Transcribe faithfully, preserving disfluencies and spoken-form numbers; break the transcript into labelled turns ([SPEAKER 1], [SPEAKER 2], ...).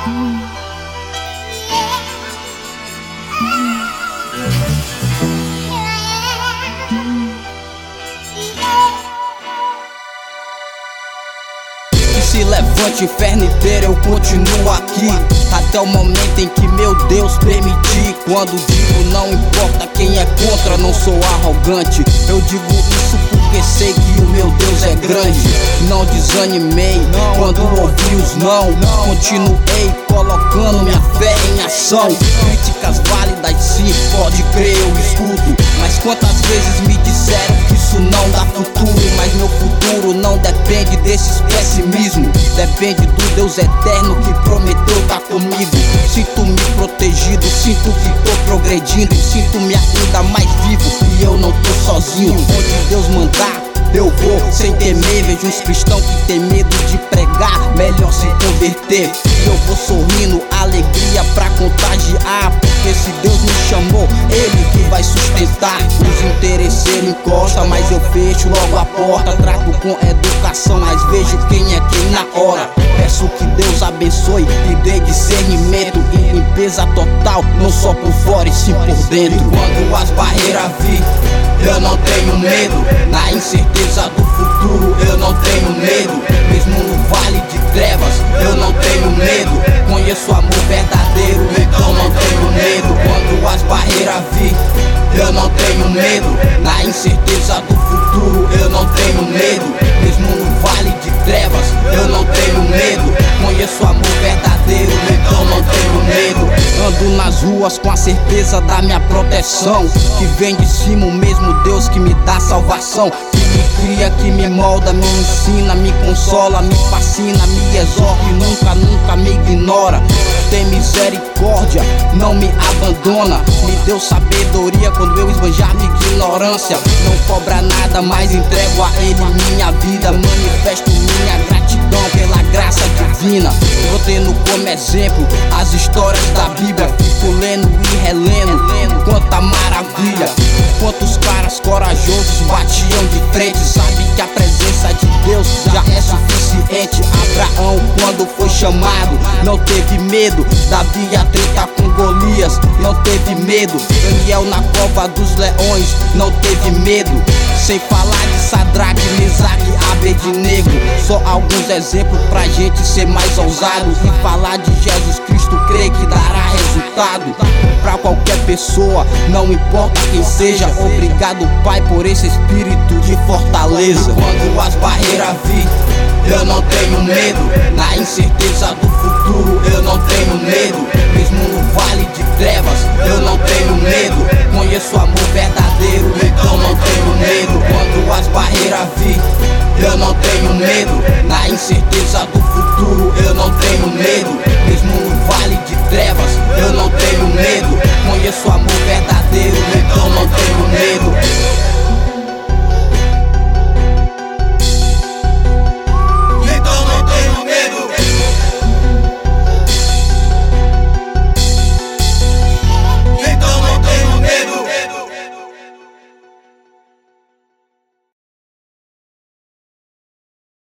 [SPEAKER 1] Se levante, inferno inteiro, eu continuo aqui até o momento em que meu Deus permitir. Quando digo não importa quem é contra, não sou arrogante. Eu digo isso porque sei que o meu Deus é grande. Não desanimei quando ouvi os não. Continuei colocando minha fé em ação. Críticas válidas sim, pode crer, eu escuto. Mas quantas vezes me disseram que isso não dá futuro? Mas meu futuro não depende desses pessimismos. Depende do Deus eterno que prometeu tá comigo. Sinto-me protegido, sinto que tô progredindo, sinto-me ainda mais vivo e eu não tô sozinho. Onde Deus mandar, eu vou sem temer. Vejo uns cristãos que tem medo de pregar, melhor se converter. E eu vou sorrindo, alegria pra contagiar, porque se Deus me chamou, Ele que vai sustentar. Os interesseiros encostam, mas eu fecho logo a porta. Trato com educação, mas vejo quem é quem na hora. Peço que Deus abençoe e dê discernimento e limpeza total, não só por fora e sim por dentro. E quando as barreiras vir, eu não tenho medo. Na incerteza do futuro, eu não tenho medo. Mesmo no vale de trevas, eu não tenho medo. Conheço o amor verdadeiro, então não tenho medo. Quando as barreiras vir, eu não tenho medo. Na incerteza do futuro, eu não tenho medo. Mesmo no vale de trevas, eu não tenho medo. Conheço o amor verdadeiro, então não tenho medo. Ando nas ruas com a certeza da minha proteção, que vem de cima o mesmo Deus que me dá salvação. Que me cria, que me molda, me ensina, me consola, me fascina, me exorta e nunca, nunca me ignora. Tem misericórdia, não me abandona. Me deu sabedoria quando eu esbanjava ignorância. Não cobra nada, mas entrego a Ele minha vida. Manifesto minha gratidão pela graça divina. Vou tendo como exemplo as histórias da Bíblia. Fico lendo e relendo, quanta maravilha. Quantos caras corajosos batiam de frente. Sabe que a presença de Deus já é suficiente. Abraão, quando foi chamado, não teve medo. Davi a treta com Golias, não teve medo. Daniel na cova dos leões, não teve medo. Sem falar de Sadraque, Mesaque, Abednego. Só alguns exemplos pra gente ser mais ousado. E falar de Jesus Cristo, creio que dará resultado pra qualquer pessoa, não importa quem seja. Obrigado, Pai, por esse espírito de fortaleza. Quando as barreiras vir, eu não tenho medo. Na incerteza do futuro, eu não tenho medo. Mesmo no vale de trevas, eu não tenho medo. Conheço o amor verdadeiro, então não tenho medo. Quando as barreiras vir, eu não tenho medo. Na incerteza do futuro, eu não tenho medo. Mesmo no vale de trevas, eu não tenho medo. Conheço o amor verdadeiro, então não tenho medo.